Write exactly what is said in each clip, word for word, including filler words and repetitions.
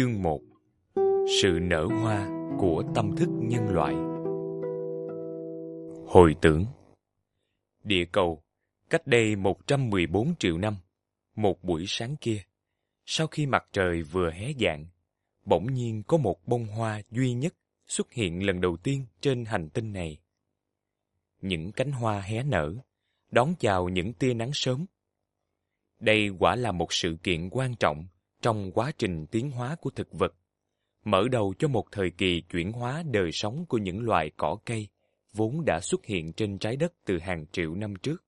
Chương một. Sự nở hoa của tâm thức nhân loại. Hồi tưởng. Địa cầu, cách đây một trăm mười bốn triệu năm, một buổi sáng kia, sau khi mặt trời vừa hé dạng, bỗng nhiên có một bông hoa duy nhất xuất hiện lần đầu tiên trên hành tinh này. Những cánh hoa hé nở, đón chào những tia nắng sớm. Đây quả là một sự kiện quan trọng trong quá trình tiến hóa của thực vật, mở đầu cho một thời kỳ chuyển hóa đời sống của những loài cỏ cây vốn đã xuất hiện trên trái đất từ hàng triệu năm trước.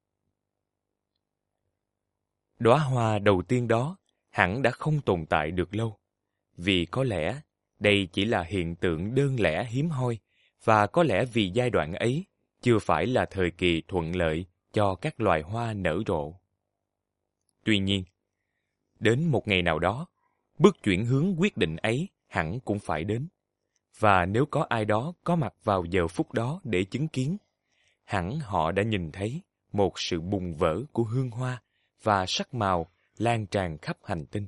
Đóa hoa đầu tiên đó hẳn đã không tồn tại được lâu, vì có lẽ đây chỉ là hiện tượng đơn lẻ hiếm hoi, và có lẽ vì giai đoạn ấy chưa phải là thời kỳ thuận lợi cho các loài hoa nở rộ. Tuy nhiên, đến một ngày nào đó, bước chuyển hướng quyết định ấy hẳn cũng phải đến. Và nếu có ai đó có mặt vào giờ phút đó để chứng kiến, hẳn họ đã nhìn thấy một sự bùng vỡ của hương hoa và sắc màu lan tràn khắp hành tinh.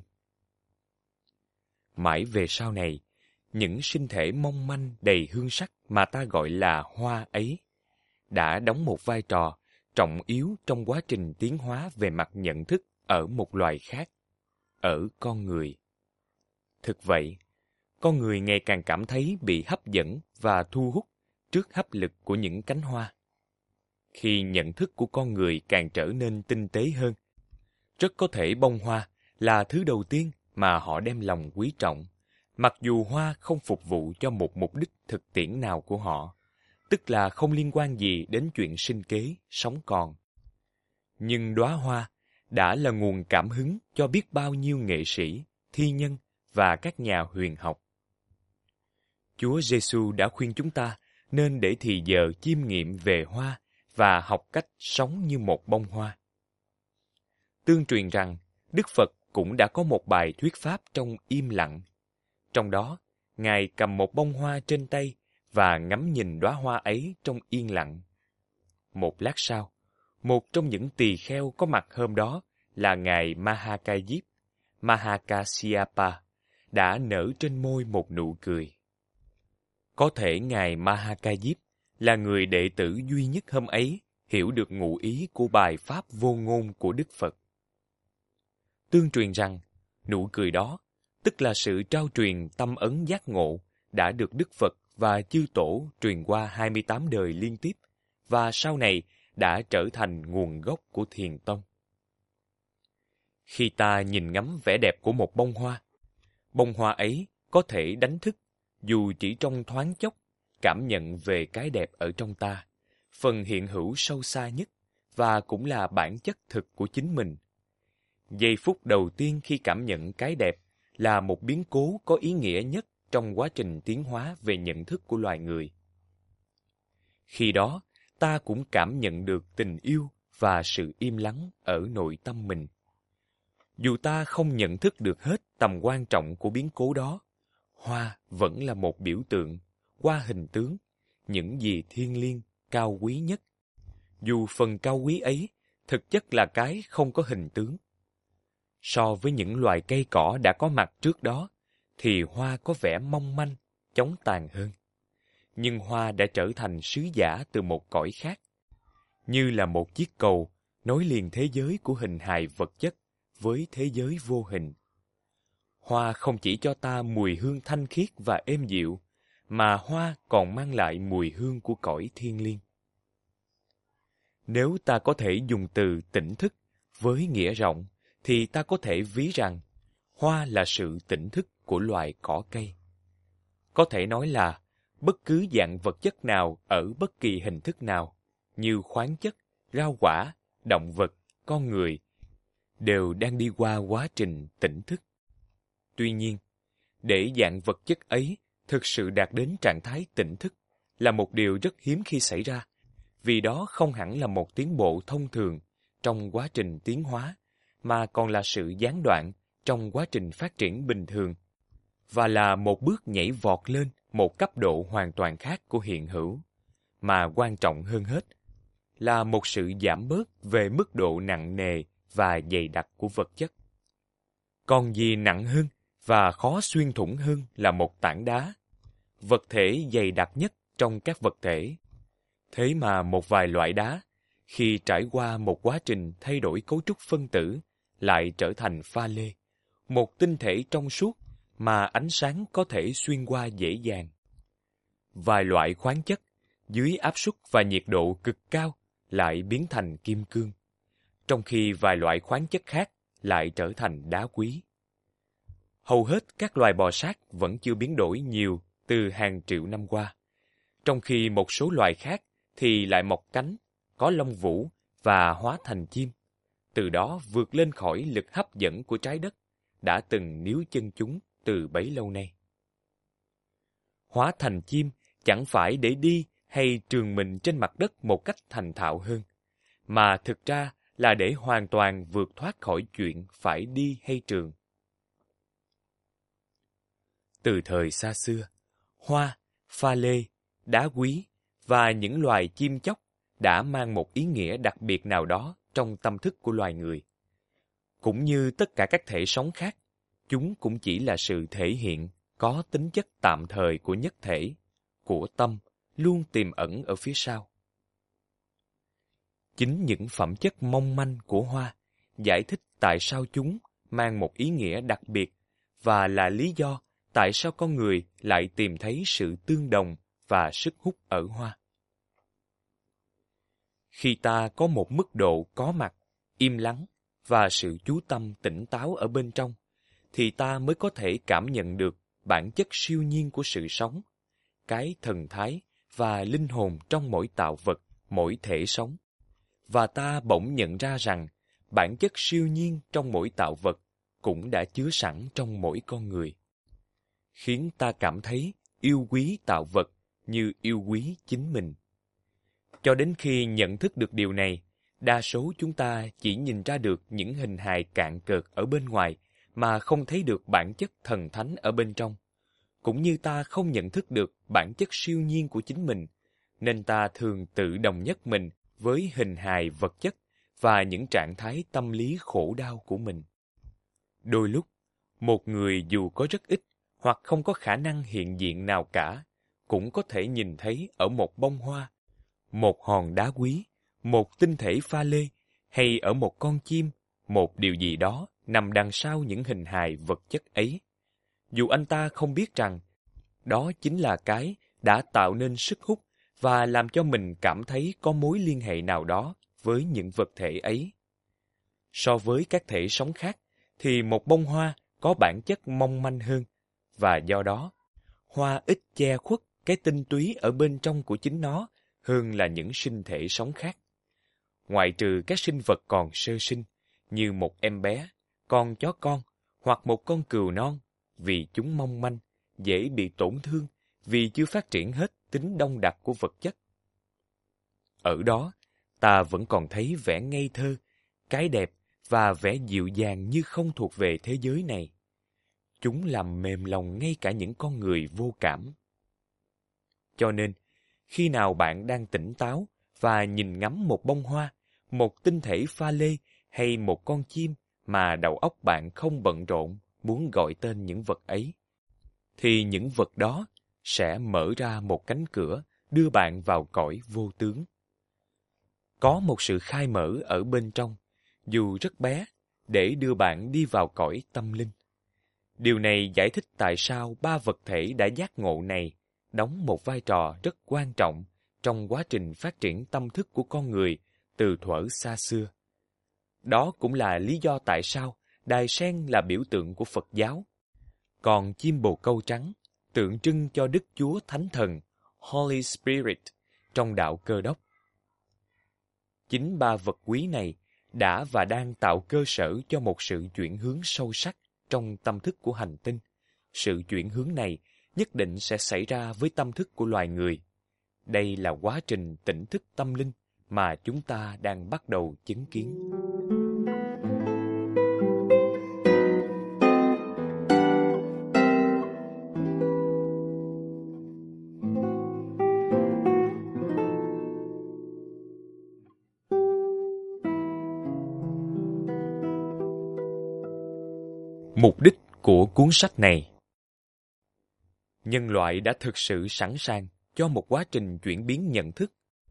Mãi về sau này, những sinh thể mong manh đầy hương sắc mà ta gọi là hoa ấy đã đóng một vai trò trọng yếu trong quá trình tiến hóa về mặt nhận thức ở một loài khác, ở con người. Thực vậy, con người ngày càng cảm thấy bị hấp dẫn và thu hút trước hấp lực của những cánh hoa. Khi nhận thức của con người càng trở nên tinh tế hơn, rất có thể bông hoa là thứ đầu tiên mà họ đem lòng quý trọng, mặc dù hoa không phục vụ cho một mục đích thực tiễn nào của họ, tức là không liên quan gì đến chuyện sinh kế, sống còn. Nhưng đóa hoa đã là nguồn cảm hứng cho biết bao nhiêu nghệ sĩ, thi nhân và các nhà huyền học. Chúa Giêsu đã khuyên chúng ta nên để thì giờ chiêm nghiệm về hoa và học cách sống như một bông hoa. Tương truyền rằng, Đức Phật cũng đã có một bài thuyết pháp trong im lặng. Trong đó, Ngài cầm một bông hoa trên tay và ngắm nhìn đóa hoa ấy trong yên lặng. Một lát sau, một trong những tỳ kheo có mặt hôm đó là Ngài Mahakayip, Mahakasyapa, đã nở trên môi một nụ cười. Có thể Ngài Mahakayip là người đệ tử duy nhất hôm ấy hiểu được ngụ ý của bài pháp vô ngôn của Đức Phật. Tương truyền rằng, nụ cười đó, tức là sự trao truyền tâm ấn giác ngộ, đã được Đức Phật và chư tổ truyền qua hai mươi tám đời liên tiếp, và sau này đã trở thành nguồn gốc của Thiền Tông. Khi ta nhìn ngắm vẻ đẹp của một bông hoa, bông hoa ấy có thể đánh thức, dù chỉ trong thoáng chốc, cảm nhận về cái đẹp ở trong ta, phần hiện hữu sâu xa nhất, và cũng là bản chất thực của chính mình. Giây phút đầu tiên khi cảm nhận cái đẹp là một biến cố có ý nghĩa nhất trong quá trình tiến hóa về nhận thức của loài người. Khi đó, ta cũng cảm nhận được tình yêu và sự im lắng ở nội tâm mình. Dù ta không nhận thức được hết tầm quan trọng của biến cố đó, hoa vẫn là một biểu tượng, qua hình tướng, những gì thiêng liêng, cao quý nhất. Dù phần cao quý ấy thực chất là cái không có hình tướng. So với những loài cây cỏ đã có mặt trước đó, thì hoa có vẻ mong manh, chóng tàn hơn. Nhưng hoa đã trở thành sứ giả từ một cõi khác, như là một chiếc cầu nối liền thế giới của hình hài vật chất với thế giới vô hình. Hoa không chỉ cho ta mùi hương thanh khiết và êm dịu, mà hoa còn mang lại mùi hương của cõi thiên liêng. Nếu ta có thể dùng từ tỉnh thức với nghĩa rộng, thì ta có thể ví rằng hoa là sự tỉnh thức của loài cỏ cây. Có thể nói là bất cứ dạng vật chất nào ở bất kỳ hình thức nào, như khoáng chất, rau quả, động vật, con người, đều đang đi qua quá trình tỉnh thức. Tuy nhiên, để dạng vật chất ấy thực sự đạt đến trạng thái tỉnh thức là một điều rất hiếm khi xảy ra, vì đó không hẳn là một tiến bộ thông thường trong quá trình tiến hóa, mà còn là sự gián đoạn trong quá trình phát triển bình thường, và là một bước nhảy vọt lên một cấp độ hoàn toàn khác của hiện hữu, mà quan trọng hơn hết là một sự giảm bớt về mức độ nặng nề và dày đặc của vật chất. Còn gì nặng hơn và khó xuyên thủng hơn là một tảng đá, vật thể dày đặc nhất trong các vật thể. Thế mà một vài loại đá, khi trải qua một quá trình thay đổi cấu trúc phân tử, lại trở thành pha lê, một tinh thể trong suốt mà ánh sáng có thể xuyên qua dễ dàng. Vài loại khoáng chất, dưới áp suất và nhiệt độ cực cao, lại biến thành kim cương, trong khi vài loại khoáng chất khác lại trở thành đá quý. Hầu hết các loài bò sát vẫn chưa biến đổi nhiều từ hàng triệu năm qua, trong khi một số loài khác thì lại mọc cánh, có lông vũ và hóa thành chim, từ đó vượt lên khỏi lực hấp dẫn của trái đất đã từng níu chân chúng từ bấy lâu nay. Hóa thành chim chẳng phải để đi hay trường mình trên mặt đất một cách thành thạo hơn, mà thực ra là để hoàn toàn vượt thoát khỏi chuyện phải đi hay trường. Từ thời xa xưa, hoa, pha lê, đá quý và những loài chim chóc đã mang một ý nghĩa đặc biệt nào đó trong tâm thức của loài người. Cũng như tất cả các thể sống khác, chúng cũng chỉ là sự thể hiện có tính chất tạm thời của nhất thể, của tâm, luôn tiềm ẩn ở phía sau. Chính những phẩm chất mong manh của hoa giải thích tại sao chúng mang một ý nghĩa đặc biệt và là lý do tại sao con người lại tìm thấy sự tương đồng và sức hút ở hoa. Khi ta có một mức độ có mặt, im lắng và sự chú tâm tỉnh táo ở bên trong, thì ta mới có thể cảm nhận được bản chất siêu nhiên của sự sống, cái thần thái và linh hồn trong mỗi tạo vật, mỗi thể sống. Và ta bỗng nhận ra rằng bản chất siêu nhiên trong mỗi tạo vật cũng đã chứa sẵn trong mỗi con người, khiến ta cảm thấy yêu quý tạo vật như yêu quý chính mình. Cho đến khi nhận thức được điều này, đa số chúng ta chỉ nhìn ra được những hình hài cạn cợt ở bên ngoài mà không thấy được bản chất thần thánh ở bên trong. Cũng như ta không nhận thức được bản chất siêu nhiên của chính mình, nên ta thường tự đồng nhất mình với hình hài vật chất và những trạng thái tâm lý khổ đau của mình. Đôi lúc, một người dù có rất ít hoặc không có khả năng hiện diện nào cả, cũng có thể nhìn thấy ở một bông hoa, một hòn đá quý, một tinh thể pha lê, hay ở một con chim, một điều gì đó nằm đằng sau những hình hài vật chất ấy. Dù anh ta không biết rằng, đó chính là cái đã tạo nên sức hút và làm cho mình cảm thấy có mối liên hệ nào đó với những vật thể ấy. So với các thể sống khác, thì một bông hoa có bản chất mong manh hơn, và do đó, hoa ít che khuất cái tinh túy ở bên trong của chính nó hơn là những sinh thể sống khác. Ngoại trừ các sinh vật còn sơ sinh, như một em bé, con chó con, hoặc một con cừu non, vì chúng mong manh, dễ bị tổn thương vì chưa phát triển hết tính đông đặc của vật chất. Ở đó, ta vẫn còn thấy vẻ ngây thơ, cái đẹp và vẻ dịu dàng như không thuộc về thế giới này. Chúng làm mềm lòng ngay cả những con người vô cảm. Cho nên, khi nào bạn đang tỉnh táo và nhìn ngắm một bông hoa, một tinh thể pha lê hay một con chim mà đầu óc bạn không bận rộn muốn gọi tên những vật ấy, thì những vật đó sẽ mở ra một cánh cửa đưa bạn vào cõi vô tướng. Có một sự khai mở ở bên trong, dù rất bé, để đưa bạn đi vào cõi tâm linh. Điều này giải thích tại sao ba vật thể đã giác ngộ này đóng một vai trò rất quan trọng trong quá trình phát triển tâm thức của con người từ thuở xa xưa. Đó cũng là lý do tại sao đài sen là biểu tượng của Phật giáo, còn chim bồ câu trắng tượng trưng cho Đức Chúa Thánh Thần, Holy Spirit, trong đạo Cơ đốc. Chính ba vật quý này đã và đang tạo cơ sở cho một sự chuyển hướng sâu sắc trong tâm thức của hành tinh. Sự chuyển hướng này nhất định sẽ xảy ra với tâm thức của loài người. Đây là quá trình tỉnh thức tâm linh mà chúng ta đang bắt đầu chứng kiến. Mục đích của cuốn sách này. Nhân loại đã thực sự sẵn sàng cho một quá trình chuyển biến nhận thức.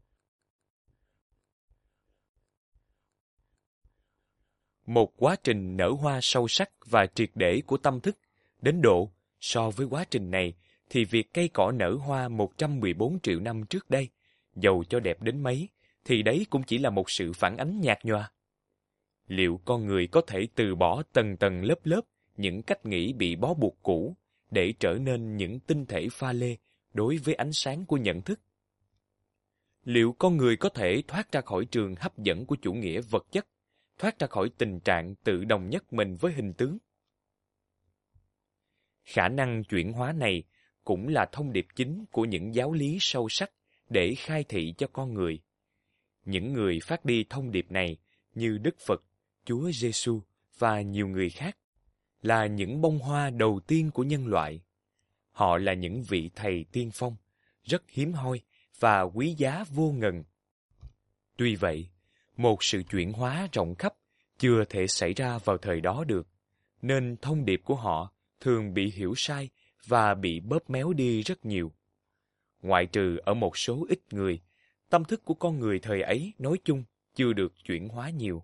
Một quá trình nở hoa sâu sắc và triệt để của tâm thức, đến độ so với quá trình này thì việc cây cỏ nở hoa một trăm mười bốn triệu năm trước đây, dầu cho đẹp đến mấy, thì đấy cũng chỉ là một sự phản ánh nhạt nhòa. Liệu con người có thể từ bỏ tầng tầng lớp lớp những cách nghĩ bị bó buộc cũ để trở nên những tinh thể pha lê đối với ánh sáng của nhận thức? Liệu con người có thể thoát ra khỏi trường hấp dẫn của chủ nghĩa vật chất, thoát ra khỏi tình trạng tự đồng nhất mình với hình tướng? Khả năng chuyển hóa này cũng là thông điệp chính của những giáo lý sâu sắc để khai thị cho con người. Những người phát đi thông điệp này như Đức Phật, Chúa Giêsu và nhiều người khác là những bông hoa đầu tiên của nhân loại. Họ là những vị thầy tiên phong, rất hiếm hoi và quý giá vô ngần. Tuy vậy, một sự chuyển hóa rộng khắp chưa thể xảy ra vào thời đó được, nên thông điệp của họ thường bị hiểu sai và bị bóp méo đi rất nhiều. Ngoại trừ ở một số ít người, tâm thức của con người thời ấy nói chung chưa được chuyển hóa nhiều.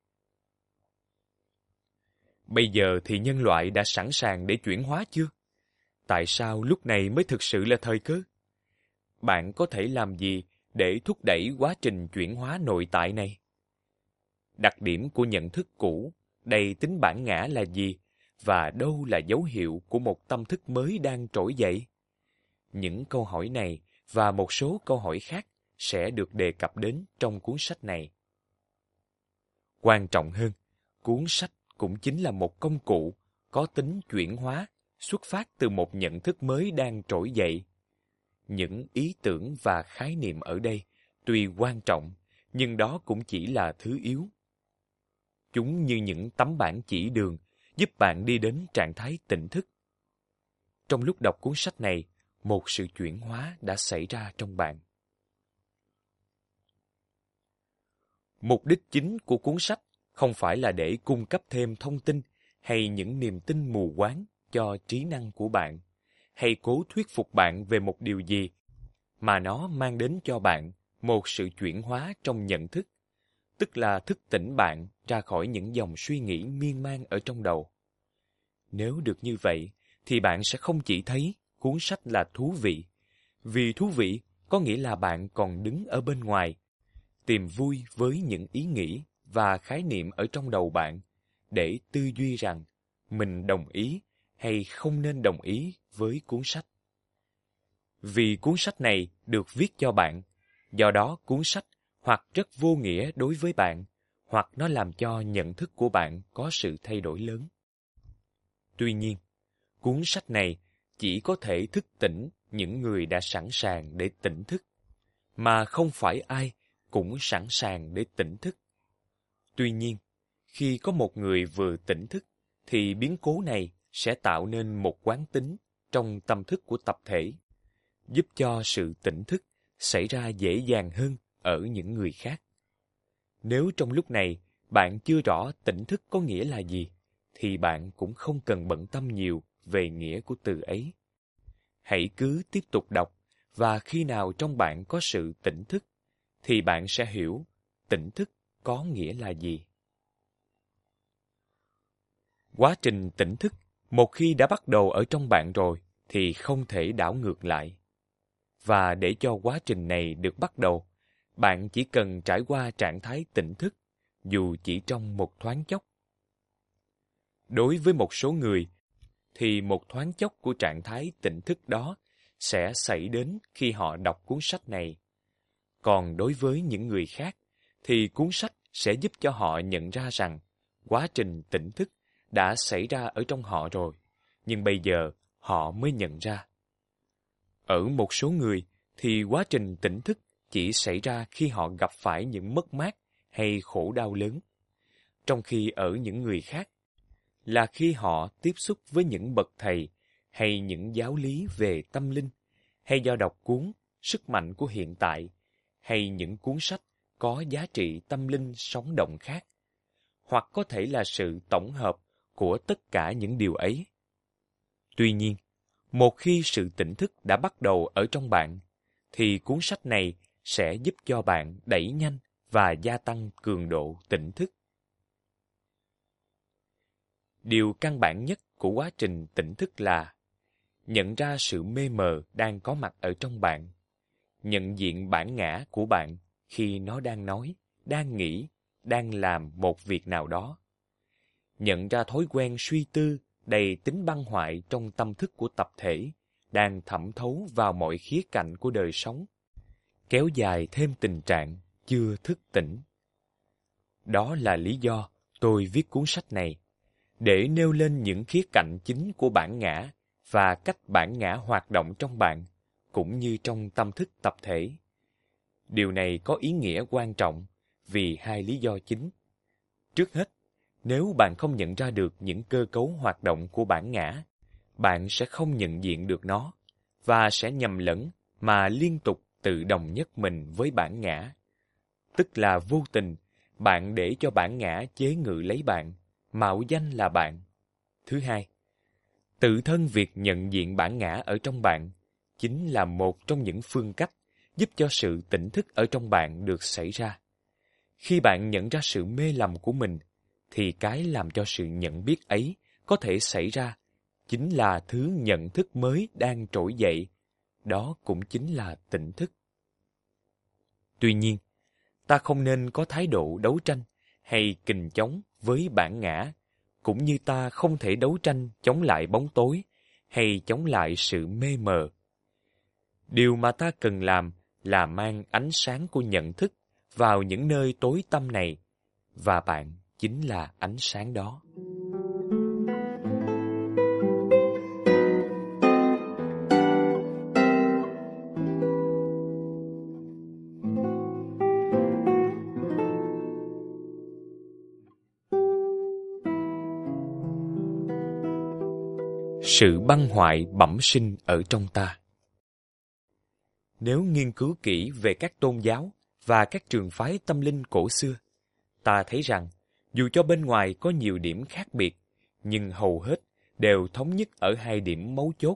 Bây giờ thì nhân loại đã sẵn sàng để chuyển hóa chưa? Tại sao lúc này mới thực sự là thời cơ? Bạn có thể làm gì để thúc đẩy quá trình chuyển hóa nội tại này? Đặc điểm của nhận thức cũ, đầy tính bản ngã là gì? Và đâu là dấu hiệu của một tâm thức mới đang trỗi dậy? Những câu hỏi này và một số câu hỏi khác sẽ được đề cập đến trong cuốn sách này. Quan trọng hơn, cuốn sách cũng chính là một công cụ có tính chuyển hóa, xuất phát từ một nhận thức mới đang trỗi dậy. Những ý tưởng và khái niệm ở đây tuy quan trọng, nhưng đó cũng chỉ là thứ yếu. Chúng như những tấm bản chỉ đường giúp bạn đi đến trạng thái tỉnh thức. Trong lúc đọc cuốn sách này, một sự chuyển hóa đã xảy ra trong bạn. Mục đích chính của cuốn sách không phải là để cung cấp thêm thông tin hay những niềm tin mù quáng cho trí năng của bạn, hay cố thuyết phục bạn về một điều gì, mà nó mang đến cho bạn một sự chuyển hóa trong nhận thức, tức là thức tỉnh bạn ra khỏi những dòng suy nghĩ miên man ở trong đầu. Nếu được như vậy, thì bạn sẽ không chỉ thấy cuốn sách là thú vị, vì thú vị có nghĩa là bạn còn đứng ở bên ngoài, tìm vui với những ý nghĩ và khái niệm ở trong đầu bạn, để tư duy rằng mình đồng ý hay không nên đồng ý với cuốn sách. Vì cuốn sách này được viết cho bạn, do đó cuốn sách hoặc rất vô nghĩa đối với bạn, hoặc nó làm cho nhận thức của bạn có sự thay đổi lớn. Tuy nhiên, cuốn sách này chỉ có thể thức tỉnh những người đã sẵn sàng để tỉnh thức, mà không phải ai cũng sẵn sàng để tỉnh thức. Tuy nhiên, khi có một người vừa tỉnh thức, thì biến cố này sẽ tạo nên một quán tính trong tâm thức của tập thể, giúp cho sự tỉnh thức xảy ra dễ dàng hơn ở những người khác. Nếu trong lúc này bạn chưa rõ tỉnh thức có nghĩa là gì, thì bạn cũng không cần bận tâm nhiều về nghĩa của từ ấy. Hãy cứ tiếp tục đọc, và khi nào trong bạn có sự tỉnh thức, thì bạn sẽ hiểu tỉnh thức có nghĩa là gì. Quá trình tỉnh thức, một khi đã bắt đầu ở trong bạn rồi, thì không thể đảo ngược lại. Và để cho quá trình này được bắt đầu, bạn chỉ cần trải qua trạng thái tỉnh thức, dù chỉ trong một thoáng chốc. Đối với một số người, thì một thoáng chốc của trạng thái tỉnh thức đó sẽ xảy đến khi họ đọc cuốn sách này. Còn đối với những người khác, thì cuốn sách sẽ giúp cho họ nhận ra rằng quá trình tỉnh thức đã xảy ra ở trong họ rồi, nhưng bây giờ họ mới nhận ra. Ở một số người, thì quá trình tỉnh thức chỉ xảy ra khi họ gặp phải những mất mát hay khổ đau lớn, trong khi ở những người khác là khi họ tiếp xúc với những bậc thầy hay những giáo lý về tâm linh, hay do đọc cuốn Sức mạnh của hiện tại, hay những cuốn sách có giá trị tâm linh sống động khác, hoặc có thể là sự tổng hợp của tất cả những điều ấy. Tuy nhiên, một khi sự tỉnh thức đã bắt đầu ở trong bạn, thì cuốn sách này sẽ giúp cho bạn đẩy nhanh và gia tăng cường độ tỉnh thức. Điều căn bản nhất của quá trình tỉnh thức là nhận ra sự mê mờ đang có mặt ở trong bạn, nhận diện bản ngã của bạn khi nó đang nói, đang nghĩ, đang làm một việc nào đó. Nhận ra thói quen suy tư đầy tính băng hoại trong tâm thức của tập thể đang thẩm thấu vào mọi khía cạnh của đời sống, kéo dài thêm tình trạng chưa thức tỉnh. Đó là lý do tôi viết cuốn sách này, để nêu lên những khía cạnh chính của bản ngã và cách bản ngã hoạt động trong bạn, cũng như trong tâm thức tập thể. Điều này có ý nghĩa quan trọng vì hai lý do chính. Trước hết, nếu bạn không nhận ra được những cơ cấu hoạt động của bản ngã, bạn sẽ không nhận diện được nó, và sẽ nhầm lẫn mà liên tục tự đồng nhất mình với bản ngã. Tức là vô tình, bạn để cho bản ngã chế ngự lấy bạn, mạo danh là bạn. Thứ hai, tự thân việc nhận diện bản ngã ở trong bạn chính là một trong những phương cách giúp cho sự tỉnh thức ở trong bạn được xảy ra. Khi bạn nhận ra sự mê lầm của mình, thì cái làm cho sự nhận biết ấy có thể xảy ra chính là thứ nhận thức mới đang trỗi dậy. Đó cũng chính là tỉnh thức. Tuy nhiên, ta không nên có thái độ đấu tranh hay kình chống với bản ngã, cũng như ta không thể đấu tranh chống lại bóng tối hay chống lại sự mê mờ. Điều mà ta cần làm là mang ánh sáng của nhận thức vào những nơi tối tăm này, và bạn chính là ánh sáng đó. Sự băng hoại bẩm sinh ở trong ta. Nếu nghiên cứu kỹ về các tôn giáo và các trường phái tâm linh cổ xưa, ta thấy rằng dù cho bên ngoài có nhiều điểm khác biệt, nhưng hầu hết đều thống nhất ở hai điểm mấu chốt.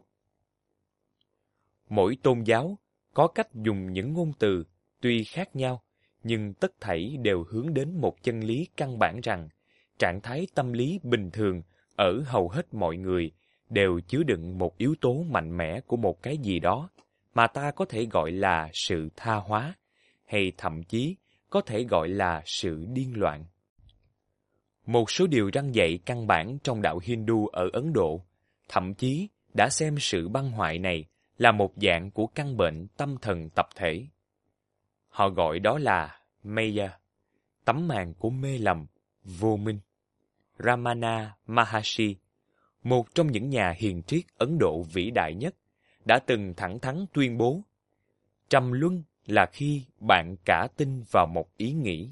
Mỗi tôn giáo có cách dùng những ngôn từ tuy khác nhau, nhưng tất thảy đều hướng đến một chân lý căn bản rằng trạng thái tâm lý bình thường ở hầu hết mọi người đều chứa đựng một yếu tố mạnh mẽ của một cái gì đó mà ta có thể gọi là sự tha hóa, hay thậm chí có thể gọi là sự điên loạn. Một số điều răn dạy căn bản trong đạo Hindu ở Ấn Độ thậm chí đã xem sự băng hoại này là một dạng của căn bệnh tâm thần tập thể. Họ gọi đó là Maya, tấm màn của mê lầm, vô minh. Ramana Maharshi, một trong những nhà hiền triết Ấn Độ vĩ đại nhất, đã từng thẳng thắn tuyên bố: trầm luân là khi bạn cả tin vào một ý nghĩ.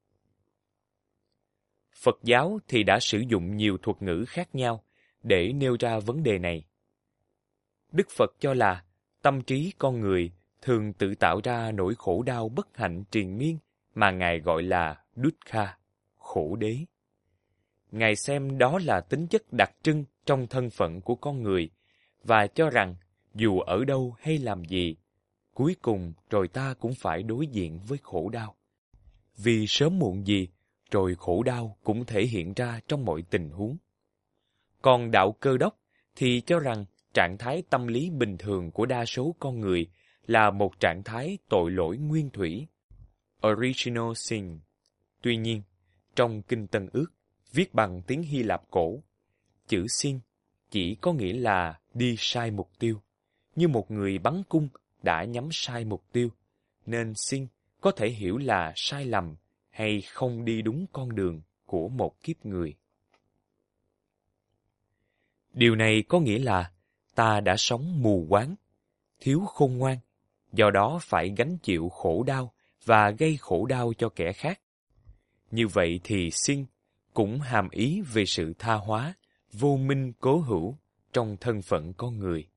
Phật giáo thì đã sử dụng nhiều thuật ngữ khác nhau để nêu ra vấn đề này. Đức Phật cho là tâm trí con người thường tự tạo ra nỗi khổ đau bất hạnh triền miên mà Ngài gọi là dukkha, khổ đế. Ngài xem đó là tính chất đặc trưng trong thân phận của con người, và cho rằng dù ở đâu hay làm gì, cuối cùng rồi ta cũng phải đối diện với khổ đau. Vì sớm muộn gì, rồi khổ đau cũng thể hiện ra trong mọi tình huống. Còn đạo Cơ Đốc thì cho rằng trạng thái tâm lý bình thường của đa số con người là một trạng thái tội lỗi nguyên thủy, original sin. Tuy nhiên, trong Kinh Tân Ước, viết bằng tiếng Hy Lạp cổ, chữ sin chỉ có nghĩa là đi sai mục tiêu, như một người bắn cung đã nhắm sai mục tiêu, nên sin có thể hiểu là sai lầm hay không đi đúng con đường của một kiếp người. Điều này có nghĩa là ta đã sống mù quáng, thiếu khôn ngoan, do đó phải gánh chịu khổ đau và gây khổ đau cho kẻ khác. Như vậy thì sin cũng hàm ý về sự tha hóa, vô minh cố hữu trong thân phận con người.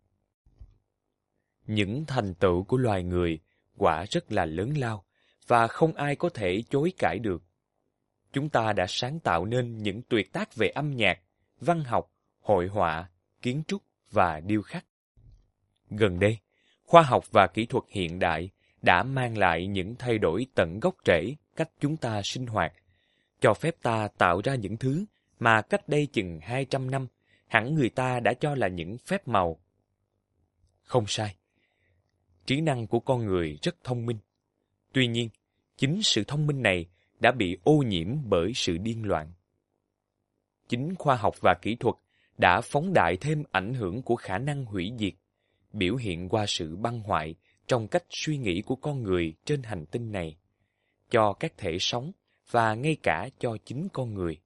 Những thành tựu của loài người quả rất là lớn lao và không ai có thể chối cãi được. Chúng ta đã sáng tạo nên những tuyệt tác về âm nhạc, văn học, hội họa, kiến trúc và điêu khắc. Gần đây, khoa học và kỹ thuật hiện đại đã mang lại những thay đổi tận gốc rễ cách chúng ta sinh hoạt, cho phép ta tạo ra những thứ mà cách đây chừng hai trăm năm, hẳn người ta đã cho là những phép màu. Không sai. Trí năng của con người rất thông minh. Tuy nhiên, chính sự thông minh này đã bị ô nhiễm bởi sự điên loạn. Chính khoa học và kỹ thuật đã phóng đại thêm ảnh hưởng của khả năng hủy diệt, biểu hiện qua sự băng hoại trong cách suy nghĩ của con người trên hành tinh này, cho các thể sống và ngay cả cho chính con người.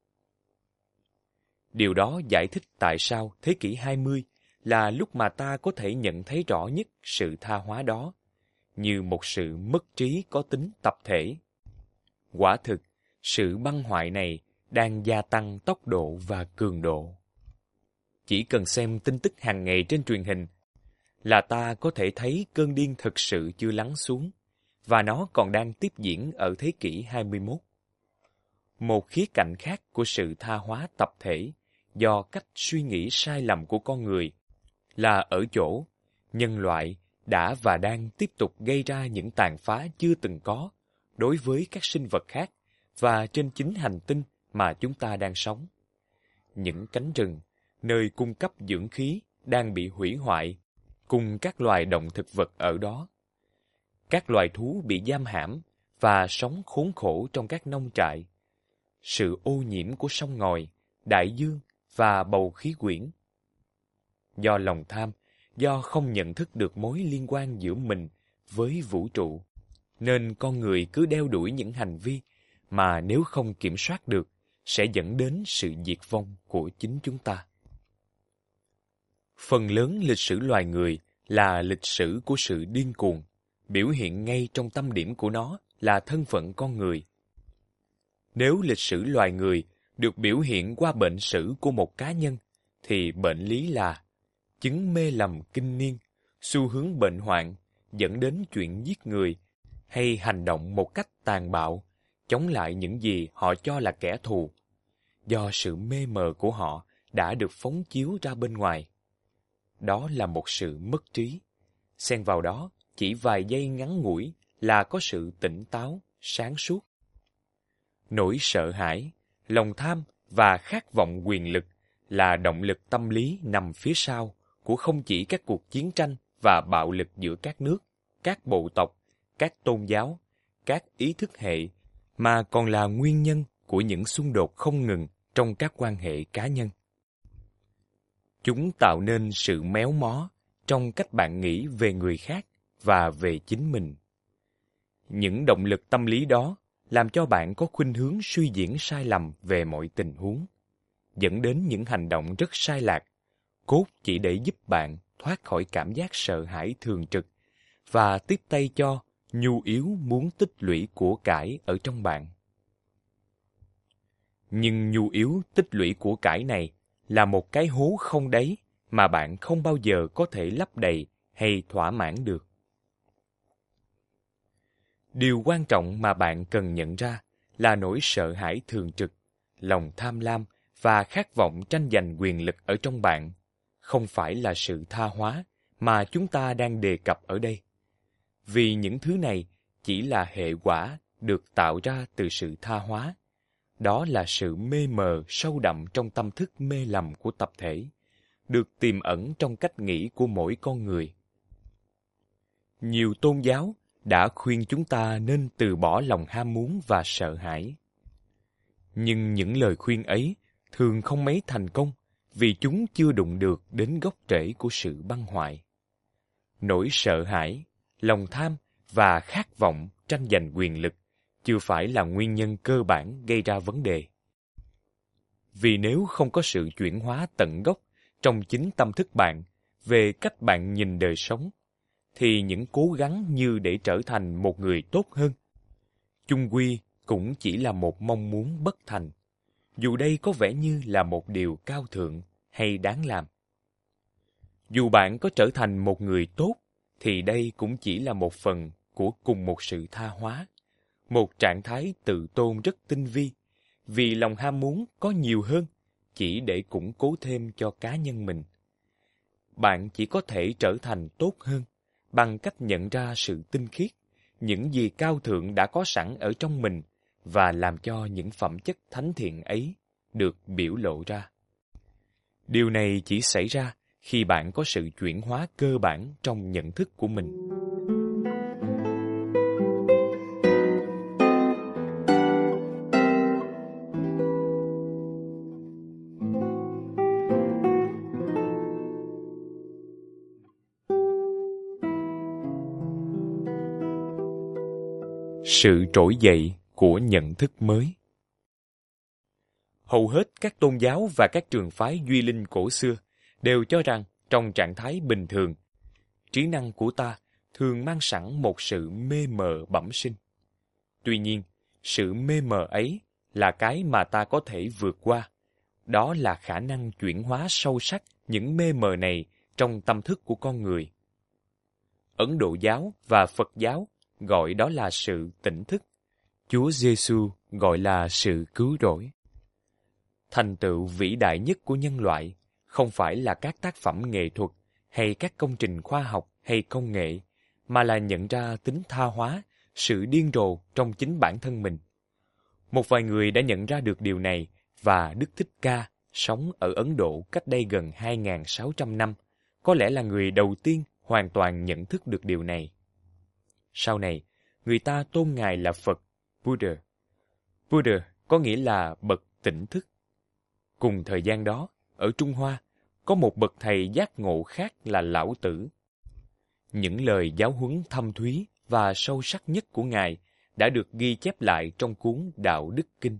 Điều đó giải thích tại sao thế kỷ hai mươi là lúc mà ta có thể nhận thấy rõ nhất sự tha hóa đó, như một sự mất trí có tính tập thể. Quả thực, sự băng hoại này đang gia tăng tốc độ và cường độ. Chỉ cần xem tin tức hàng ngày trên truyền hình là ta có thể thấy cơn điên thực sự chưa lắng xuống, và nó còn đang tiếp diễn ở thế kỷ hai mươi mốt. Một khía cạnh khác của sự tha hóa tập thể do cách suy nghĩ sai lầm của con người là ở chỗ nhân loại đã và đang tiếp tục gây ra những tàn phá chưa từng có đối với các sinh vật khác và trên chính hành tinh mà chúng ta đang sống. Những cánh rừng, nơi cung cấp dưỡng khí, đang bị hủy hoại, cùng các loài động thực vật ở đó. Các loài thú bị giam hãm và sống khốn khổ trong các nông trại. Sự ô nhiễm của sông ngòi, đại dương và bầu khí quyển. Do lòng tham, do không nhận thức được mối liên quan giữa mình với vũ trụ, nên con người cứ đeo đuổi những hành vi mà nếu không kiểm soát được sẽ dẫn đến sự diệt vong của chính chúng ta. Phần lớn lịch sử loài người là lịch sử của sự điên cuồng, biểu hiện ngay trong tâm điểm của nó là thân phận con người. Nếu lịch sử loài người được biểu hiện qua bệnh sử của một cá nhân, thì bệnh lý là chứng mê lầm kinh niên, xu hướng bệnh hoạn, dẫn đến chuyện giết người, hay hành động một cách tàn bạo, chống lại những gì họ cho là kẻ thù, do sự mê mờ của họ đã được phóng chiếu ra bên ngoài. Đó là một sự mất trí. Xen vào đó, chỉ vài giây ngắn ngủi là có sự tỉnh táo, sáng suốt. Nỗi sợ hãi, lòng tham và khát vọng quyền lực là động lực tâm lý nằm phía sau của không chỉ các cuộc chiến tranh và bạo lực giữa các nước, các bộ tộc, các tôn giáo, các ý thức hệ, mà còn là nguyên nhân của những xung đột không ngừng trong các quan hệ cá nhân. Chúng tạo nên sự méo mó trong cách bạn nghĩ về người khác và về chính mình. Những động lực tâm lý đó làm cho bạn có khuynh hướng suy diễn sai lầm về mọi tình huống, dẫn đến những hành động rất sai lạc, cốt chỉ để giúp bạn thoát khỏi cảm giác sợ hãi thường trực và tiếp tay cho nhu yếu muốn tích lũy của cải ở trong bạn. Nhưng nhu yếu tích lũy của cải này là một cái hố không đáy mà bạn không bao giờ có thể lấp đầy hay thỏa mãn được. Điều quan trọng mà bạn cần nhận ra là nỗi sợ hãi thường trực, lòng tham lam và khát vọng tranh giành quyền lực ở trong bạn, không phải là sự tha hóa mà chúng ta đang đề cập ở đây. Vì những thứ này chỉ là hệ quả được tạo ra từ sự tha hóa. Đó là sự mê mờ sâu đậm trong tâm thức mê lầm của tập thể, được tiềm ẩn trong cách nghĩ của mỗi con người. Nhiều tôn giáo đã khuyên chúng ta nên từ bỏ lòng ham muốn và sợ hãi. Nhưng những lời khuyên ấy thường không mấy thành công vì chúng chưa đụng được đến gốc rễ của sự băng hoại. Nỗi sợ hãi, lòng tham và khát vọng tranh giành quyền lực chưa phải là nguyên nhân cơ bản gây ra vấn đề. Vì nếu không có sự chuyển hóa tận gốc trong chính tâm thức bạn về cách bạn nhìn đời sống, thì những cố gắng như để trở thành một người tốt hơn, chung quy cũng chỉ là một mong muốn bất thành, dù đây có vẻ như là một điều cao thượng hay đáng làm. Dù bạn có trở thành một người tốt, thì đây cũng chỉ là một phần của cùng một sự tha hóa, một trạng thái tự tôn rất tinh vi, vì lòng ham muốn có nhiều hơn chỉ để củng cố thêm cho cá nhân mình. bạn chỉ có thể trở thành tốt hơn bằng cách nhận ra sự tinh khiết, những gì cao thượng đã có sẵn ở trong mình và làm cho những phẩm chất thánh thiện ấy được biểu lộ ra. Điều này chỉ xảy ra khi bạn có sự chuyển hóa cơ bản trong nhận thức của mình. Sự trỗi dậy của nhận thức mới. Hầu hết các tôn giáo và các trường phái duy linh cổ xưa đều cho rằng trong trạng thái bình thường, trí năng của ta thường mang sẵn một sự mê mờ bẩm sinh. Tuy nhiên, sự mê mờ ấy là cái mà ta có thể vượt qua. Đó là khả năng chuyển hóa sâu sắc những mê mờ này trong tâm thức của con người. Ấn Độ giáo và Phật giáo gọi đó là sự tỉnh thức. Chúa Giêsu gọi là sự cứu rỗi. Thành tựu vĩ đại nhất của nhân loại không phải là các tác phẩm nghệ thuật hay các công trình khoa học hay công nghệ, mà là nhận ra tính tha hóa, sự điên rồ trong chính bản thân mình. Một vài người đã nhận ra được điều này, và Đức Thích Ca sống ở Ấn Độ cách đây gần hai nghìn sáu trăm năm, có lẽ là người đầu tiên hoàn toàn nhận thức được điều này. Sau này, người ta tôn Ngài là Phật, Buddha. Buddha có nghĩa là bậc tỉnh thức. Cùng thời gian đó, ở Trung Hoa, có một bậc thầy giác ngộ khác là Lão Tử. Những lời giáo huấn thâm thúy và sâu sắc nhất của Ngài đã được ghi chép lại trong cuốn Đạo Đức Kinh.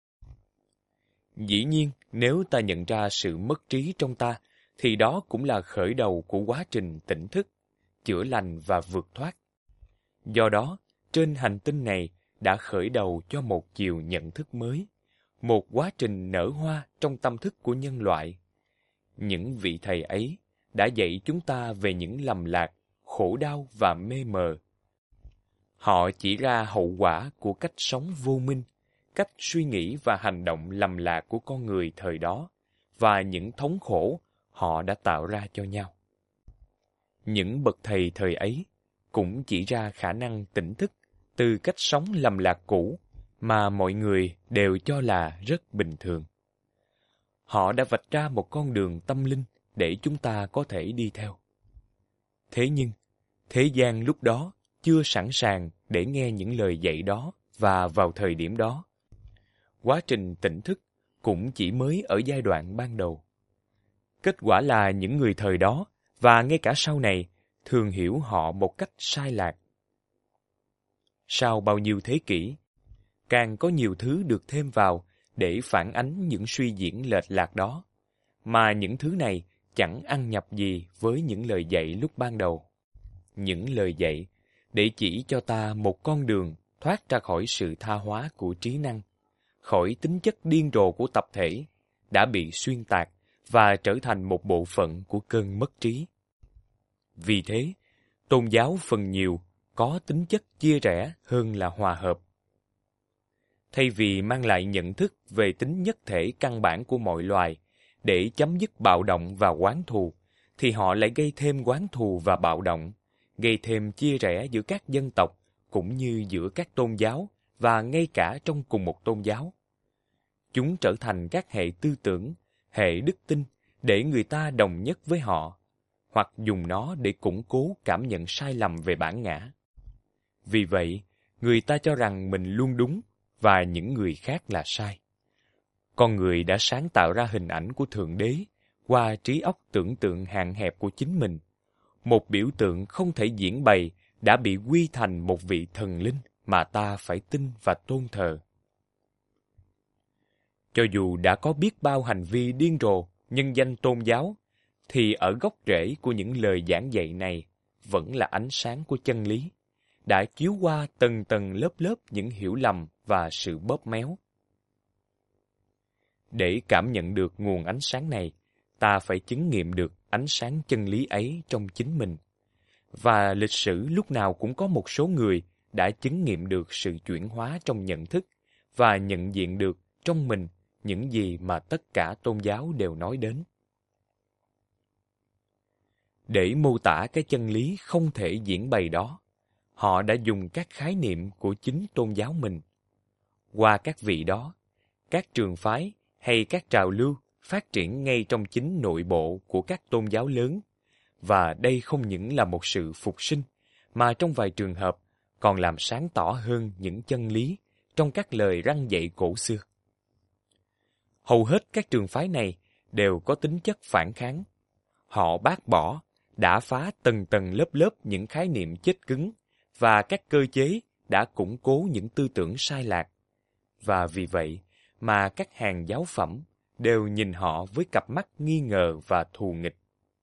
Dĩ nhiên, nếu ta nhận ra sự mất trí trong ta, thì đó cũng là khởi đầu của quá trình tỉnh thức, chữa lành và vượt thoát. Do đó, trên hành tinh này đã khởi đầu cho một chiều nhận thức mới, một quá trình nở hoa trong tâm thức của nhân loại. Những vị thầy ấy đã dạy chúng ta về những lầm lạc, khổ đau và mê mờ. Họ chỉ ra hậu quả của cách sống vô minh, cách suy nghĩ và hành động lầm lạc của con người thời đó, và những thống khổ họ đã tạo ra cho nhau. Những bậc thầy thời ấy cũng chỉ ra khả năng tỉnh thức từ cách sống lầm lạc cũ mà mọi người đều cho là rất bình thường. Họ đã vạch ra một con đường tâm linh để chúng ta có thể đi theo. Thế nhưng, thế gian lúc đó chưa sẵn sàng để nghe những lời dạy đó, và vào thời điểm đó, quá trình tỉnh thức cũng chỉ mới ở giai đoạn ban đầu. Kết quả là những người thời đó, và ngay cả sau này, thường hiểu họ một cách sai lạc. Sau bao nhiêu thế kỷ, càng có nhiều thứ được thêm vào để phản ánh những suy diễn lệch lạc đó, mà những thứ này chẳng ăn nhập gì với những lời dạy lúc ban đầu. Những lời dạy để chỉ cho ta một con đường thoát ra khỏi sự tha hóa của trí năng, khỏi tính chất điên rồ của tập thể, đã bị xuyên tạc và trở thành một bộ phận của cơn mất trí. Vì thế, tôn giáo phần nhiều có tính chất chia rẽ hơn là hòa hợp. Thay vì mang lại nhận thức về tính nhất thể căn bản của mọi loài để chấm dứt bạo động và oán thù, thì họ lại gây thêm oán thù và bạo động, gây thêm chia rẽ giữa các dân tộc, cũng như giữa các tôn giáo, và ngay cả trong cùng một tôn giáo. Chúng trở thành các hệ tư tưởng, hệ đức tin để người ta đồng nhất với họ, hoặc dùng nó để củng cố cảm nhận sai lầm về bản ngã. Vì vậy, người ta cho rằng mình luôn đúng và những người khác là sai. Con người đã sáng tạo ra hình ảnh của Thượng Đế qua trí óc tưởng tượng hạn hẹp của chính mình. Một biểu tượng không thể diễn bày đã bị quy thành một vị thần linh mà ta phải tin và tôn thờ. Cho dù đã có biết bao hành vi điên rồ nhân danh tôn giáo, thì ở gốc rễ của những lời giảng dạy này vẫn là ánh sáng của chân lý, đã chiếu qua tầng tầng lớp lớp những hiểu lầm và sự bóp méo. Để cảm nhận được nguồn ánh sáng này, ta phải chứng nghiệm được ánh sáng chân lý ấy trong chính mình. Và lịch sử lúc nào cũng có một số người đã chứng nghiệm được sự chuyển hóa trong nhận thức và nhận diện được trong mình những gì mà tất cả tôn giáo đều nói đến. Để mô tả cái chân lý không thể diễn bày đó, họ đã dùng các khái niệm của chính tôn giáo mình. Qua các vị đó, các trường phái hay các trào lưu phát triển ngay trong chính nội bộ của các tôn giáo lớn, và đây không những là một sự phục sinh, mà trong vài trường hợp còn làm sáng tỏ hơn những chân lý trong các lời răn dạy cổ xưa. Hầu hết các trường phái này đều có tính chất phản kháng. Họ bác bỏ, đả phá tầng tầng lớp lớp những khái niệm chết cứng và các cơ chế đã củng cố những tư tưởng sai lạc. Và vì vậy mà các hàng giáo phẩm đều nhìn họ với cặp mắt nghi ngờ và thù nghịch.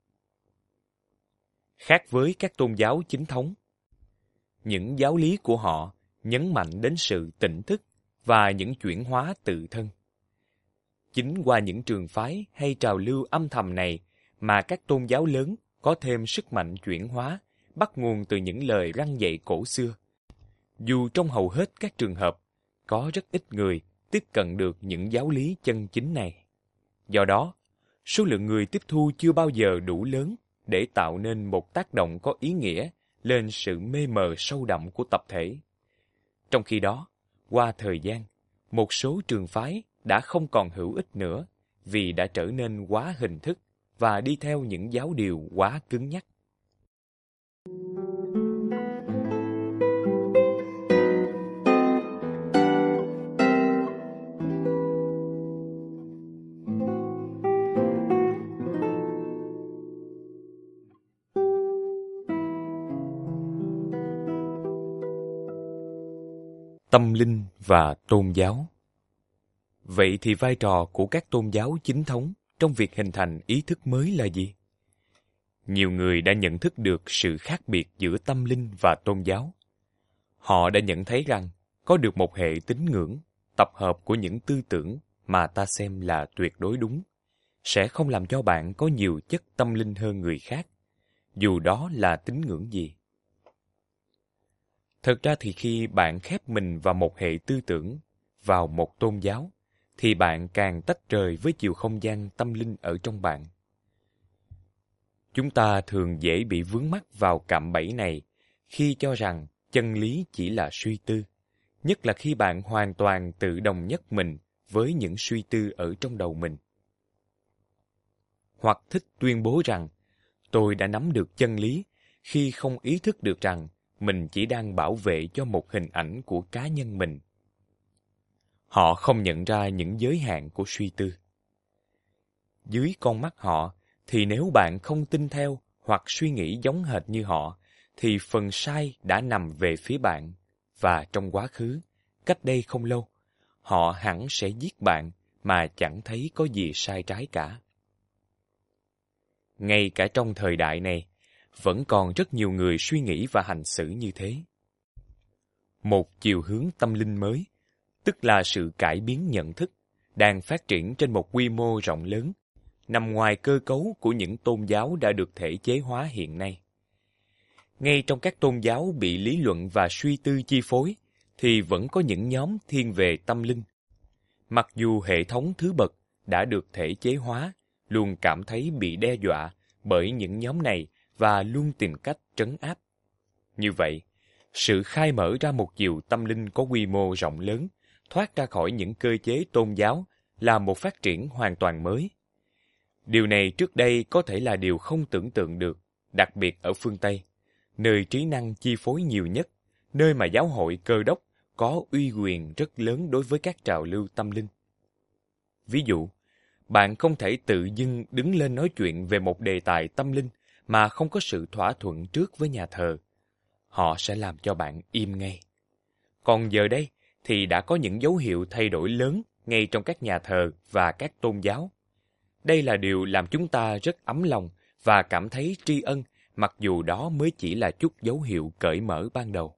Khác với các tôn giáo chính thống, những giáo lý của họ nhấn mạnh đến sự tỉnh thức và những chuyển hóa tự thân. Chính qua những trường phái hay trào lưu âm thầm này mà các tôn giáo lớn có thêm sức mạnh chuyển hóa bắt nguồn từ những lời răn dạy cổ xưa. Dù trong hầu hết các trường hợp, có rất ít người tiếp cận được những giáo lý chân chính này. Do đó, số lượng người tiếp thu chưa bao giờ đủ lớn để tạo nên một tác động có ý nghĩa lên sự mê mờ sâu đậm của tập thể. Trong khi đó, qua thời gian, một số trường phái đã không còn hữu ích nữa vì đã trở nên quá hình thức và đi theo những giáo điều quá cứng nhắc. Tâm linh và tôn giáo. Vậy thì vai trò của các tôn giáo chính thống trong việc hình thành ý thức mới là gì? Nhiều người đã nhận thức được sự khác biệt giữa tâm linh và tôn giáo. Họ đã nhận thấy rằng có được một hệ tín ngưỡng, tập hợp của những tư tưởng mà ta xem là tuyệt đối đúng, sẽ không làm cho bạn có nhiều chất tâm linh hơn người khác, dù đó là tín ngưỡng gì. Thật ra thì khi bạn khép mình vào một hệ tư tưởng, vào một tôn giáo, thì bạn càng tách rời với chiều không gian tâm linh ở trong bạn. Chúng ta thường dễ bị vướng mắc vào cạm bẫy này khi cho rằng chân lý chỉ là suy tư, nhất là khi bạn hoàn toàn tự đồng nhất mình với những suy tư ở trong đầu mình. Hoặc thích tuyên bố rằng, tôi đã nắm được chân lý khi không ý thức được rằng mình chỉ đang bảo vệ cho một hình ảnh của cá nhân mình. Họ không nhận ra những giới hạn của suy tư. Dưới con mắt họ, thì nếu bạn không tin theo hoặc suy nghĩ giống hệt như họ, thì phần sai đã nằm về phía bạn, và trong quá khứ, cách đây không lâu, họ hẳn sẽ giết bạn mà chẳng thấy có gì sai trái cả. Ngay cả trong thời đại này, vẫn còn rất nhiều người suy nghĩ và hành xử như thế. Một chiều hướng tâm linh mới, tức là sự cải biến nhận thức, đang phát triển trên một quy mô rộng lớn, nằm ngoài cơ cấu của những tôn giáo đã được thể chế hóa hiện nay. Ngay trong các tôn giáo bị lý luận và suy tư chi phối, thì vẫn có những nhóm thiên về tâm linh. Mặc dù hệ thống thứ bậc đã được thể chế hóa, luôn cảm thấy bị đe dọa bởi những nhóm này và luôn tìm cách trấn áp. Như vậy, sự khai mở ra một chiều tâm linh có quy mô rộng lớn, thoát ra khỏi những cơ chế tôn giáo là một phát triển hoàn toàn mới. Điều này trước đây có thể là điều không tưởng tượng được, đặc biệt ở phương Tây, nơi trí năng chi phối nhiều nhất, nơi mà giáo hội Cơ đốc có uy quyền rất lớn đối với các trào lưu tâm linh. Ví dụ, bạn không thể tự dưng đứng lên nói chuyện về một đề tài tâm linh mà không có sự thỏa thuận trước với nhà thờ. Họ sẽ làm cho bạn im ngay. Còn giờ đây thì đã có những dấu hiệu thay đổi lớn ngay trong các nhà thờ và các tôn giáo. Đây là điều làm chúng ta rất ấm lòng và cảm thấy tri ân, mặc dù đó mới chỉ là chút dấu hiệu cởi mở ban đầu.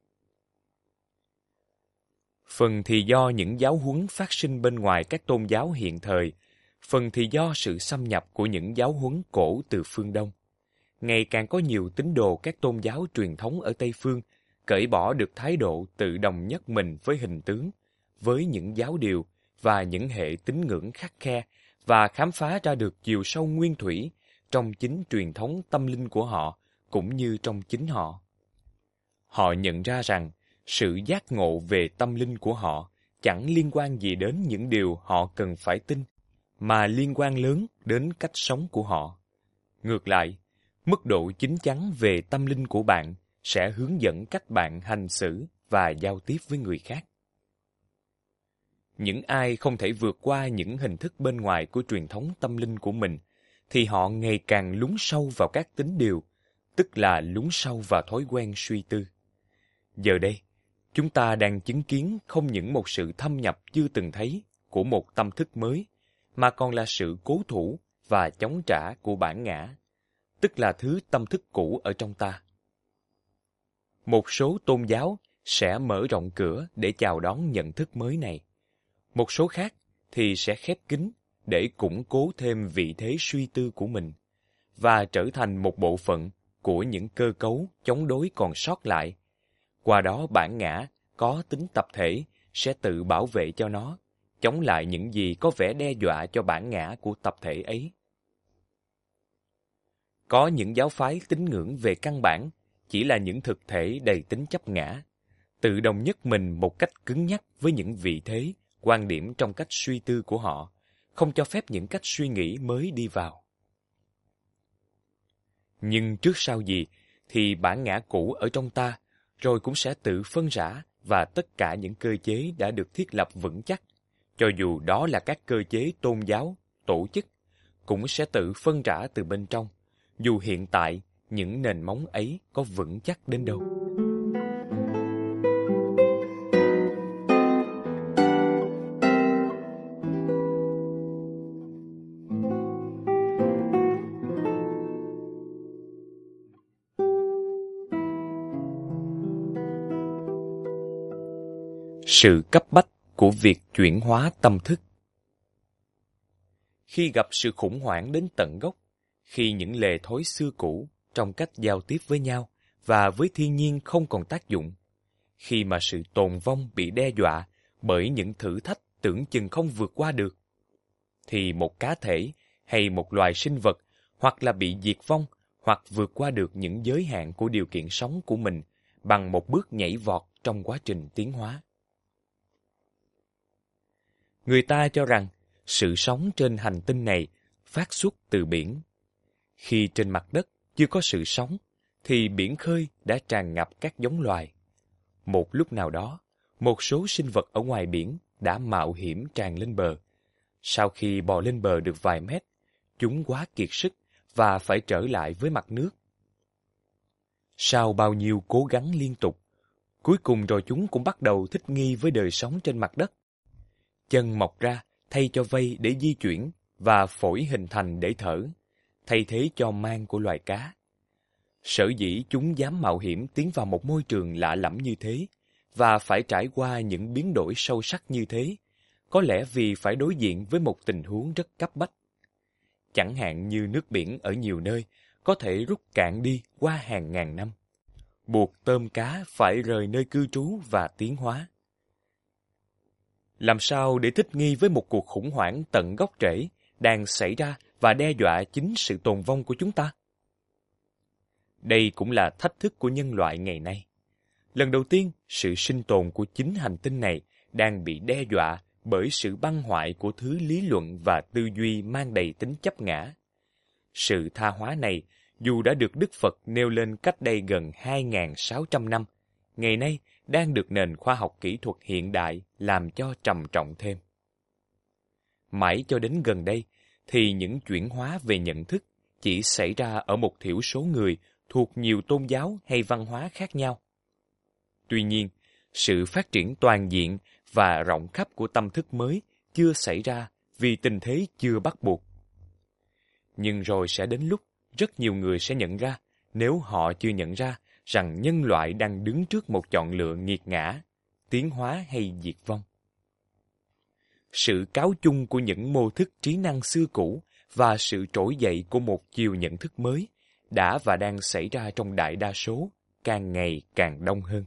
Phần thì do những giáo huấn phát sinh bên ngoài các tôn giáo hiện thời, phần thì do sự xâm nhập của những giáo huấn cổ từ phương Đông. Ngày càng có nhiều tín đồ các tôn giáo truyền thống ở Tây Phương cởi bỏ được thái độ tự đồng nhất mình với hình tướng, với những giáo điều và những hệ tín ngưỡng khắt khe, và khám phá ra được chiều sâu nguyên thủy trong chính truyền thống tâm linh của họ, cũng như trong chính họ. Họ nhận ra rằng sự giác ngộ về tâm linh của họ chẳng liên quan gì đến những điều họ cần phải tin, mà liên quan lớn đến cách sống của họ. Ngược lại, mức độ chín chắn về tâm linh của bạn sẽ hướng dẫn cách bạn hành xử và giao tiếp với người khác. Những ai không thể vượt qua những hình thức bên ngoài của truyền thống tâm linh của mình, thì họ ngày càng lún sâu vào các tín điều, tức là lún sâu vào thói quen suy tư. Giờ đây, chúng ta đang chứng kiến không những một sự thâm nhập chưa từng thấy của một tâm thức mới, mà còn là sự cố thủ và chống trả của bản ngã, tức là thứ tâm thức cũ ở trong ta. Một số tôn giáo sẽ mở rộng cửa để chào đón nhận thức mới này. Một số khác thì sẽ khép kín để củng cố thêm vị thế suy tư của mình, và trở thành một bộ phận của những cơ cấu chống đối còn sót lại. Qua đó bản ngã có tính tập thể sẽ tự bảo vệ cho nó, chống lại những gì có vẻ đe dọa cho bản ngã của tập thể ấy. Có những giáo phái tín ngưỡng về căn bản chỉ là những thực thể đầy tính chấp ngã, tự đồng nhất mình một cách cứng nhắc với những vị thế, quan điểm trong cách suy tư của họ, không cho phép những cách suy nghĩ mới đi vào. Nhưng trước sau gì thì bản ngã cũ ở trong ta rồi cũng sẽ tự phân rã, và tất cả những cơ chế đã được thiết lập vững chắc, cho dù đó là các cơ chế tôn giáo, tổ chức, cũng sẽ tự phân rã từ bên trong, dù hiện tại những nền móng ấy có vững chắc đến đâu. Sự cấp bách của việc chuyển hóa tâm thức. Khi gặp sự khủng hoảng đến tận gốc, khi những lề thói xưa cũ trong cách giao tiếp với nhau và với thiên nhiên không còn tác dụng, khi mà sự tồn vong bị đe dọa bởi những thử thách tưởng chừng không vượt qua được, thì một cá thể hay một loài sinh vật hoặc là bị diệt vong, hoặc vượt qua được những giới hạn của điều kiện sống của mình bằng một bước nhảy vọt trong quá trình tiến hóa. Người ta cho rằng sự sống trên hành tinh này phát xuất từ biển. Khi trên mặt đất chưa có sự sống, thì biển khơi đã tràn ngập các giống loài. Một lúc nào đó, một số sinh vật ở ngoài biển đã mạo hiểm tràn lên bờ. Sau khi bò lên bờ được vài mét, chúng quá kiệt sức và phải trở lại với mặt nước. Sau bao nhiêu cố gắng liên tục, cuối cùng rồi chúng cũng bắt đầu thích nghi với đời sống trên mặt đất. Chân mọc ra thay cho vây để di chuyển, và phổi hình thành để thở, thay thế cho mang của loài cá. Sở dĩ chúng dám mạo hiểm tiến vào một môi trường lạ lẫm như thế, và phải trải qua những biến đổi sâu sắc như thế, có lẽ vì phải đối diện với một tình huống rất cấp bách. Chẳng hạn như nước biển ở nhiều nơi có thể rút cạn đi qua hàng ngàn năm, buộc tôm cá phải rời nơi cư trú và tiến hóa. Làm sao để thích nghi với một cuộc khủng hoảng tận gốc rễ đang xảy ra và đe dọa chính sự tồn vong của chúng ta? Đây cũng là thách thức của nhân loại ngày nay. Lần đầu tiên, sự sinh tồn của chính hành tinh này đang bị đe dọa bởi sự băng hoại của thứ lý luận và tư duy mang đầy tính chấp ngã. Sự tha hóa này, dù đã được Đức Phật nêu lên cách đây gần hai nghìn sáu trăm năm, ngày nay đang được nền khoa học kỹ thuật hiện đại làm cho trầm trọng thêm. Mãi cho đến gần đây, thì những chuyển hóa về nhận thức chỉ xảy ra ở một thiểu số người thuộc nhiều tôn giáo hay văn hóa khác nhau. Tuy nhiên, sự phát triển toàn diện và rộng khắp của tâm thức mới chưa xảy ra vì tình thế chưa bắt buộc. Nhưng rồi sẽ đến lúc rất nhiều người sẽ nhận ra, nếu họ chưa nhận ra, rằng nhân loại đang đứng trước một chọn lựa nghiệt ngã, tiến hóa hay diệt vong. Sự cáo chung của những mô thức trí năng xưa cũ và sự trỗi dậy của một chiều nhận thức mới đã và đang xảy ra trong đại đa số, càng ngày càng đông hơn.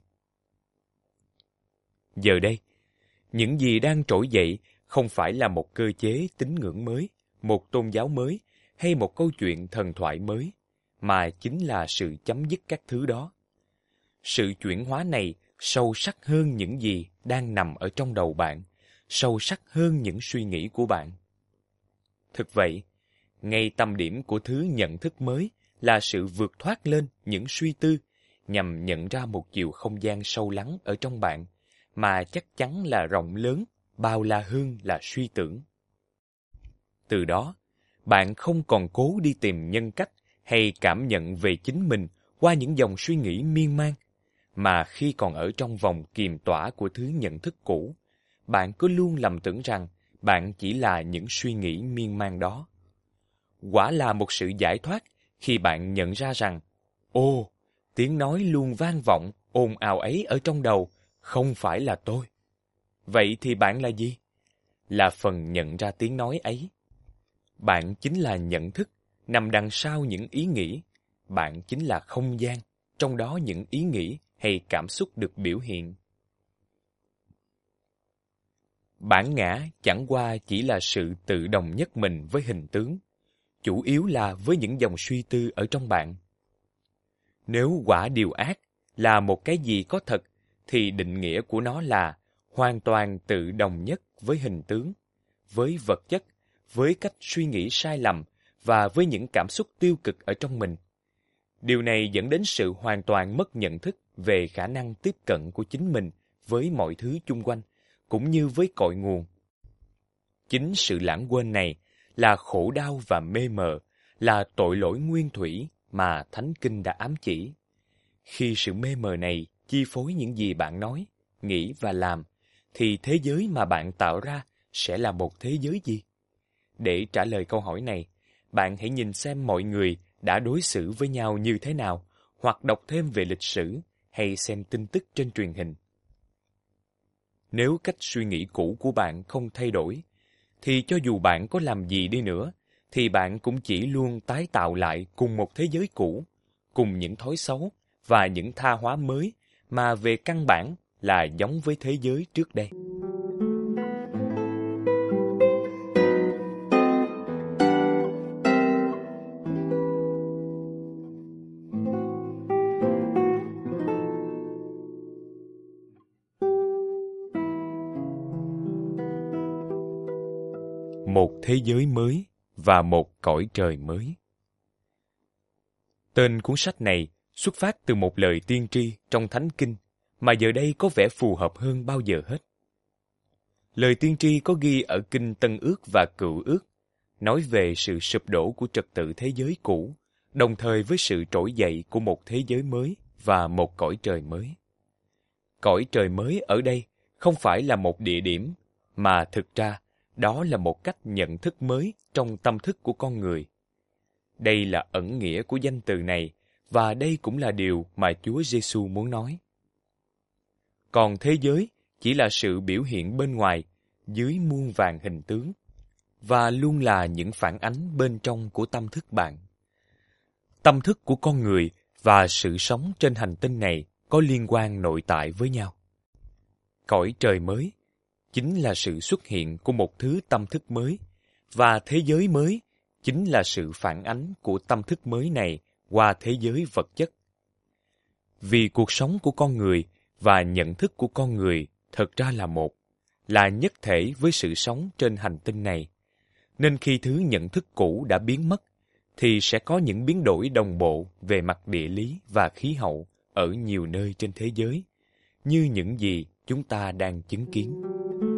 Giờ đây, những gì đang trỗi dậy không phải là một cơ chế tín ngưỡng mới, một tôn giáo mới, hay một câu chuyện thần thoại mới, mà chính là sự chấm dứt các thứ đó. Sự chuyển hóa này sâu sắc hơn những gì đang nằm ở trong đầu bạn, sâu sắc hơn những suy nghĩ của bạn. Thực vậy, ngay tâm điểm của thứ nhận thức mới là sự vượt thoát lên những suy tư, nhằm nhận ra một chiều không gian sâu lắng ở trong bạn, mà chắc chắn là rộng lớn, bao la hơn là suy tưởng. Từ đó, bạn không còn cố đi tìm nhân cách hay cảm nhận về chính mình qua những dòng suy nghĩ miên man, mà khi còn ở trong vòng kiềm tỏa của thứ nhận thức cũ, bạn cứ luôn lầm tưởng rằng bạn chỉ là những suy nghĩ miên man đó. Quả là một sự giải thoát khi bạn nhận ra rằng, ồ, tiếng nói luôn vang vọng, ồn ào ấy ở trong đầu, không phải là tôi. Vậy thì bạn là gì? Là phần nhận ra tiếng nói ấy. Bạn chính là nhận thức, nằm đằng sau những ý nghĩ. Bạn chính là không gian, trong đó những ý nghĩ hay cảm xúc được biểu hiện. Bản ngã chẳng qua chỉ là sự tự đồng nhất mình với hình tướng, chủ yếu là với những dòng suy tư ở trong bạn. Nếu quả điều ác là một cái gì có thật, thì định nghĩa của nó là hoàn toàn tự đồng nhất với hình tướng, với vật chất, với cách suy nghĩ sai lầm và với những cảm xúc tiêu cực ở trong mình. Điều này dẫn đến sự hoàn toàn mất nhận thức về khả năng tiếp cận của chính mình với mọi thứ chung quanh, cũng như với cội nguồn. Chính sự lãng quên này là khổ đau và mê mờ, là tội lỗi nguyên thủy mà Thánh Kinh đã ám chỉ. Khi sự mê mờ này chi phối những gì bạn nói, nghĩ và làm, thì thế giới mà bạn tạo ra sẽ là một thế giới gì? Để trả lời câu hỏi này, bạn hãy nhìn xem mọi người đã đối xử với nhau như thế nào, hoặc đọc thêm về lịch sử, hay xem tin tức trên truyền hình. Nếu cách suy nghĩ cũ của bạn không thay đổi, thì cho dù bạn có làm gì đi nữa, thì bạn cũng chỉ luôn tái tạo lại cùng một thế giới cũ, cùng những thói xấu và những tha hóa mới mà về căn bản là giống với thế giới trước đây. Một thế giới mới và một cõi trời mới. Tên cuốn sách này xuất phát từ một lời tiên tri trong Thánh Kinh mà giờ đây có vẻ phù hợp hơn bao giờ hết. Lời tiên tri có ghi ở Kinh Tân Ước và Cựu Ước, nói về sự sụp đổ của trật tự thế giới cũ, đồng thời với sự trỗi dậy của một thế giới mới và một cõi trời mới. Cõi trời mới ở đây không phải là một địa điểm, mà thực ra đó là một cách nhận thức mới trong tâm thức của con người. Đây là ẩn nghĩa của danh từ này, và đây cũng là điều mà Chúa Giêsu muốn nói. Còn thế giới chỉ là sự biểu hiện bên ngoài, dưới muôn vàn hình tướng, và luôn là những phản ánh bên trong của tâm thức bạn. Tâm thức của con người và sự sống trên hành tinh này có liên quan nội tại với nhau. Cõi trời mới chính là sự xuất hiện của một thứ tâm thức mới, và thế giới mới chính là sự phản ánh của tâm thức mới này qua thế giới vật chất. Vì cuộc sống của con người và nhận thức của con người thật ra là một, là nhất thể với sự sống trên hành tinh này, nên khi thứ nhận thức cũ đã biến mất, thì sẽ có những biến đổi đồng bộ về mặt địa lý và khí hậu ở nhiều nơi trên thế giới, như những gì chúng ta đang chứng kiến.